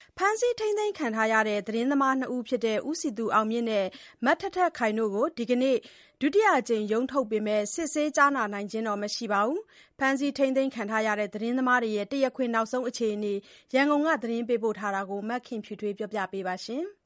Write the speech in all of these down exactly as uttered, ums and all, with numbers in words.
ဖမ်းဆီးထိန်းသိမ်းခံထားရတဲ့သတင်းသမားနှစ်ဦးဖြစ်တဲ့ဦးစည်သူအောင်မြင့်နဲ့မထက်ထက်ခိုင်တို့ကိုဒီကနေ့ဒုတိယအကြိမ်ရုံးထုတ်ပေမဲ့စစ်ဆေးကြားနာနိုင်ခြင်းမရှိပါဘူး။ဖမ်းဆီးထိန်းသိမ်းခံထားရတဲ့သတင်းသမားတွေရဲ့တရားခွင်နောက်ဆုံးအခြေအနေရန်ကုန်ကသတင်းပေးပို့ထားတာကိုမခင်ဖြူထွေးပြောပြပေးပါရှင်။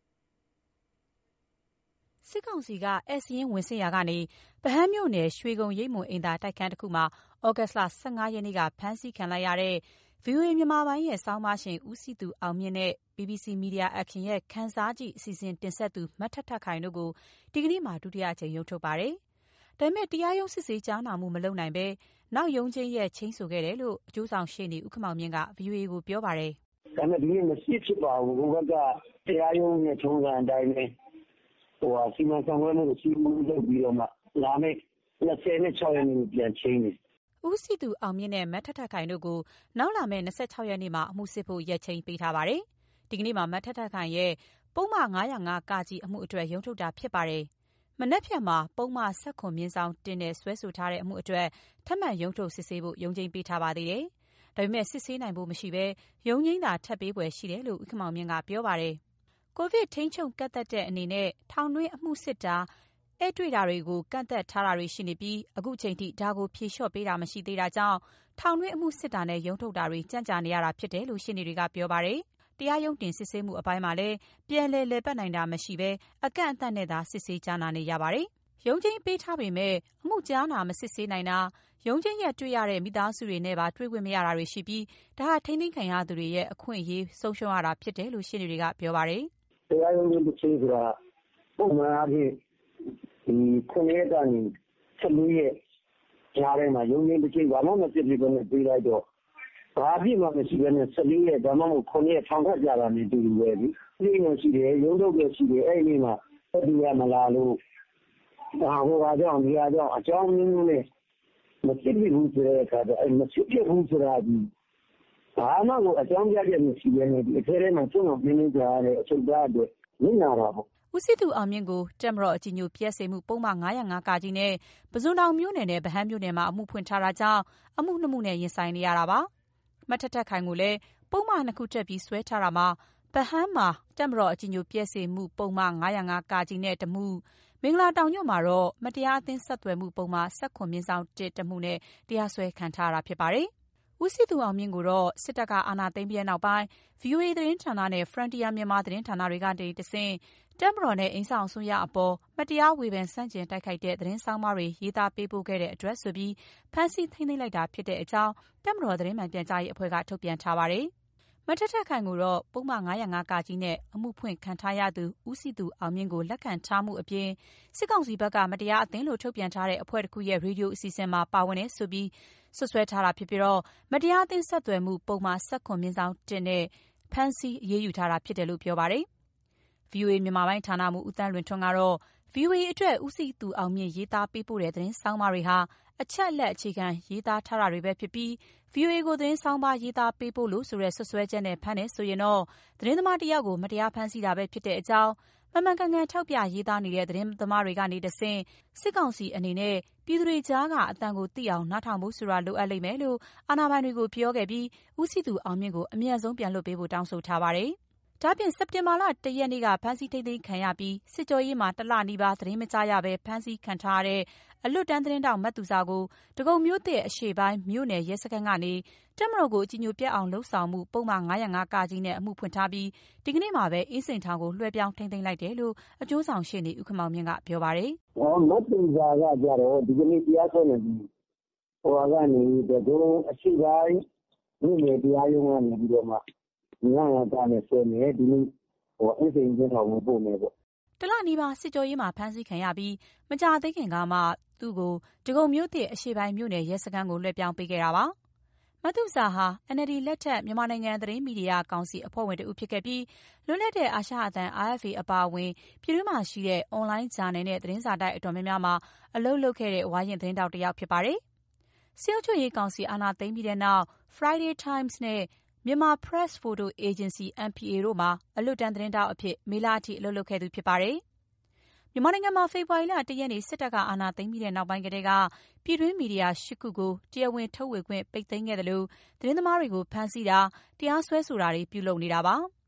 စစ်ကောင်စီကဧည့်စာရင်းဝင်စစ်ရာကနေဗဟန်းမြို့နယ်ရွှေဂုံရိပ်မွန်အိမ်သာတိုက်ခန်းတစ်ခုမှာဩဂတ်စ်လဆယ့်ငါးရက်နေ့ကဖမ်းဆီးခံလိုက်ရတဲ့ ဗီအိုအေ မြန်မာပိုင်းရဲ့ဆောင်းပါးရှင်ဦးစည်သူအောင်မြင့်နဲ့ ဘီဘီစီ Media Action ရဲ့ခန်းစားကြည့်အစီအစဉ်တင်ဆက်သူမထက်ထက်ခိုင်တို့ကိုဒီကနေ့မှဒုတိယအကြိမ်ရုံးထုတ်ပါတယ်။ဒါပေမဲ့တရားရုံးစစ်ဆေးကြားနာမှုမလုပ်နိုင်ဘဲနောက်ရုံးချင်းရဲ့ချင်းဆိုခဲ့တယ်လို့အကျိုးဆောင်ရှေ့နေဦးခင်မောင်မြင့်က ဗီအိုအေ ကိုပြောပါတယ်။ဒါပေမဲ့ဒီနေ့မရှိဖြစ်ပါဘူး။ဟိုဘက်ကတရားရုံးနဲ့ထုံးစံအတိုင်းပဲဟိုစီမံဆောင်ရွက်မှုကိုစီမံလုပ်ပြီးတော့မှလာမယ့်၂၆ရက်နေ့ပြန်ချင်းတယ်။ဦးစည်သူအောင်မြင့်နဲ့မထက်ထက်ခိုင်တို့ကိုနောက်လာမယ့်၂၆ရက်နေ့မှာအမှုစစ်ဖို့ရက်ချင်းပေးထားပါတယ်။ဒီကနေ့မှာမထက်ထက်ခိုင်ရဲ့ပုဒ်မ၅၀၅ကကြီးအမှုအတွက်ရုံးထုတ်တာဖြစ်ပါတယ်။မနက်ဖြန်မှာပုဒ်မ၁၇မြင်းဆောင်တင်နဲ့ဆွဲဆိုထားတဲ့အမှုအတွက်ထပ်မံရုံးထုတ်စစ်ဆေးဖို့ရုံးချင်းပေးထားပါသေးတယ်။ဒါပေမဲ့စစ်ဆေးနိုင်ဖို့မရှိဘဲရုံးချင်းသာထပ်ပေးပွဲရှိတယ်လို့ဦးခင်မောင်မြင့်ကပြောပါတယ်။ကိုဗစ်ထိန်းချုပ်ကန့်သက်တဲ့အနေနဲ့ထောင်တွင်းအမှုစစ်တာအဲ့တွေ့တာတွေကိုကန့်သက်ထားတာတွေရှိနေပြီးအခုချိန်ထိဒါကိုဖြေလျှော့ပေးတာမရှိသေးတာကြောင့်ထောင်တွင်းအမှုစစ်တာနဲ့ရုံးထုတ်တာတွေကြန့်ကြာနေရတာဖြစ်တယ်လို့ရှင်းနေတွေကပြောပါတယ်။တရားရုံးတင်စစ်ဆေးမှုအပိုင်းမှာလည်းပြန်လည်လည်ပတ်နိုင်တာမရှိဘဲအကန့်အသတ်နဲ့သာစစ်ဆေးကြားနာနေရပါတယ်။ရုံးချင်းပေးထားပေမဲ့အမှုကြားနာမစစ်ဆေးနိုင်တာရုံးချင်းရက်တွေ့ရတဲ့မိသားစုတွေနဲ့ပါတွေ့ခွင့်မရတာတွေရှိပြီးဒါဟာထိန်းသိမ်းခံရသူတွေရဲ့အခွင့်အရေးဆုံးရှုံးရတာဖြစ်တယ်လို့ရှင်းနေတွေကပြောပါတယ်။တရားရုံးတင်စစ်ဆေးဆိုတာပုံမှန်အားဖြင့်ဒီခုနှစ်ရက်ကနေဆယ်လေးရက်ကြားထဲမှာရုံးချင်းတစ်ချိန်ဘာမှမဖြစ်ဖြစ်နဲ့ပြေးလိုက်တော့ဘာဖြစ်မှမရှိဘဲနဲ့ဆယ်လေးရက်ဒါမှမဟုတ်ခုနှစ်ရက်ထောင်ထပ်ကြတာနဲ့တူတူပဲဒီနေ့မှရှိတယ်ရုံးထုတ်ရရှိတယ်အဲ့ဒီမှာအဲ့ဒီရမလာလို့ဒါဟိုကကြောင့်ဒီကကြောင့်အကြောင်းမျိုးမျိုးနဲ့မဖြစ်ဘူးဆိုတဲ့အခါကျအဲ့မဖြစ်ဘူးဆိုတာဒီဘာမှကိုအကြောင်းပြချက်မရှိဘဲနဲ့ဒီအထဲထဲမှာကျွန်းအောင်ပြင်းနေကြရတဲ့အချုပ်သားအတွက်ညင်နာတာပေါ့ဦးစည်သူအောင်မြင့်ကိုတက်မတော်အကြီးညိုပြည့်စေမှုပုံမှန်၅၀၅ကကြီးနဲ့ပဇွန်တောင်မြို့နယ်နဲ့ဗဟန်းမြို့နယ်မှာအမှုဖွင့်ထားတာကြောင့်အမှုနှစ်မှုနဲ့ရင်ဆိုင်နေရတာပါမထက်ထက်ခိုင်ကိုလည်းပုံမှန်နှစ်ခုတက်ပြီးဆွဲထားတာမှာဗဟန်းမှာတက်မတော်အကြီးညိုပြည့်စေမှုပုံမှန်၅၀၅ကကြီးနဲ့တမှုမင်္ဂလာတောင်ညွန့်မှာတော့မတရားအသင်းဆက်သွယ်မှုပုံမှန်၁၇မြင်းဆောင်၁တမှုနဲ့တရားစွဲခံထားရတာဖြစ်ပါတယ်ဦးစည်သူအောင်မြင့်ကိုတော့စစ်တပ်ကအာဏာသိမ်းပြီးနောက်ပိုင်း ဗီအိုအေ သတင်းဌာနနဲ့ Frontier မြန်မာသတင်းဌာနတွေကတည်းကတဆင့်တပ်မတော်နဲ့အိမ်ဆောင်အစိုးရအပေါ်မတရားဝေဖန်ဆန့်ကျင်တိုက်ခိုက်တဲ့သတင်းဆောင်းပါးတွေရေးသားပေးပို့ခဲ့တဲ့အတွက်ဆိုပြီးဖမ်းဆီးထိန်းသိမ်းလိုက်တာဖြစ်တဲ့အကြောင်းတပ်မတော်သတင်းမှန်ပြန်ကြားရေးအဖွဲ့ကထုတ်ပြန်ထားပါတယ်။မထက်ထက်ခိုင်ကိုတော့ပုံမှန်၅၀၅ကကြီးနဲ့အမှုဖွင့်ခံထားရသူဦးစည်သူအောင်မြင့်ကိုလက်ခံထားမှုအပြင်စစ်ကောင်စီဘက်ကမတရားအသင်းလို့ထုတ်ပြန်ထားတဲ့အဖွဲ့တစ်ခုရဲ့ရေဒီယိုအစီအစဉ်မှာပါဝင်နေဆိုပြီးဆွဆွဲထားတာဖြစ်ပြီးတော့မတရားအသင်းဆက်သွယ်မှုပုံမှန်၁၇မြင်းဆောင်၁နဲ့ဖမ်းဆီးအရေးယူထားတာဖြစ်တယ်လို့ပြောပါတယ်။ ဗီအိုအေ မြန်မာပိုင်းဌာနမှူးဦးသန်းလွင်ထွန်းကတော့ ဗီအိုအေ အတွက်ဦးစည်သူအောင်မြင့်ရေးသားပေးပို့တဲ့သတင်းဆောင်းပါးတွေဟာအချက်အလက်အခြေခံရေးသားထားတာတွေပဲဖြစ်ပြီး ဗီအိုအေ ကိုသတင်းဆောင်းပါးရေးသားပေးပို့လို့ဆိုတဲ့ဆွဆွဲချက်နဲ့ဖမ်းတယ်ဆိုရင်တော့သတင်းသမားတစ်ယောက်ကိုမတရားဖမ်းဆီးတာပဲဖြစ်တဲ့အကြောင်းမှန်မှန်ကန်ကန်ထောက်ပြရေးသားနေတဲ့သတင်းသမားတွေကနေတဆင့်စစ်ကောင်စီအနေနဲ့ပြည်သူတွေကြားကအသံကိုသိအောင်နားထောင်ဖို့ဆိုတာလိုအပ်လိမ့်မယ်လို့အာဏာပိုင်တွေကိုပြောခဲ့ပြီးဦးစည်သူအောင်မြင့်ကိုအမြန်ဆုံးပြန်လွှတ်ပေးဖို့တောင်းဆိုထားပါတယ်။ဒါ့အပြင်စက်တင်ဘာလ၁ရက်နေ့ကဖမ်းဆီးထိန်းသိမ်းခံရပြီးစစ်ကြောရေးမှာတလနီးပါးသတင်းမကြားရဘဲဖမ်းဆီးခံထားရတဲ့အလွတ်တန်းသတင်းတောင်မတ်သူစာကိုဒဂုံမြို့သစ်အရှေ့ပိုင်းမြို့နယ်ရဲစခန်းကနေတက်မတော်ကိုအကြီးညိုပြတ်အောင်လှုပ်ဆောင်မှုပုံမှန်၅၀၅ကကြီးနဲ့အမှုဖွင့်ထားပြီးဒီကနေ့မှာပဲအင်းစိန်ထောင်ကိုလွှဲပြောင်းထိန်းသိမ်းလိုက်တယ်လို့အကျိုးဆောင်ရှေ့နေဦးခင်မောင်မြင့်ကပြောပါတယ်။ဟောမတ်သူစာကကြတော့ဒီကနေ့တရားစွဲနေပြီဟိုကနေဒဂုံအရှေ့ပိုင်းမြို့နယ်တရားရုံးကနေပြီးတော့မှငါးရာတာနဲ့ဆွဲနေဒီနေ့ဟိုအင်းစိန်ကျင်းတော်ကိုပို့မယ်ပေါ့တလနီးပါးစစ်ကြောရေးမှာဖမ်းဆီးခံရပြီးမကြာသေးခင်ကမှသူ့ကိုဒဂုံမြို့သစ်အရှေ့ပိုင်းမြို့နယ်ရဲစခန်းကိုလွှဲပြောင်းပေးခဲ့တာပါမတ်သူစာဟာ အန် အယ်လ် ဒီ လက်ထက်မြန်မာနိုင်ငံသတင်းမီဒီယာကောင်စီအဖွဲ့ဝင်တဦးဖြစ်ခဲ့ပြီးလွတ်လပ်တဲ့အာရှအသံ အာ အက်ဖ် အေ အပါအဝင်ပြည်တွင်းမှာရှိတဲ့အွန်လိုင်းဂျာနယ်နဲ့သတင်းစာတိုက်အတော်များများမှာအလုပ်လုပ်ခဲ့တဲ့ဝါရင့်သတင်းတောက်တစ်ယောက်ဖြစ်ပါတယ်စစ်အုပ်ချုပ်ရေးကောင်စီအာဏာသိမ်းပြီးတဲ့နောက် Friday Times နဲ့ Myanmar Press Photo Agency အမ် ပီ အေ တို့မှာအလွတ်တန်းသတင်းတောက်အဖြစ်မေလအထိအလုပ်လုပ်ခဲ့သူဖြစ်ပါတယ်မြန်မာနိုင်ငံမှာဖေဖော်ဝါရီလတရက်နေ့စစ်တပ်ကအာဏာသိမ်းပြီးတဲ့နောက်ပိုင်းကတည်းကပြည်တွင်းမီဒီယာ၈ခုကိုတရားဝင်ထုတ်ဝေခွင့်ပိတ်သိမ်းခဲ့သလိုသတင်းသမားတွေကိုဖမ်းဆီးတာတရားစွဲဆိုတာတွေပြုလုပ်နေတာပါ။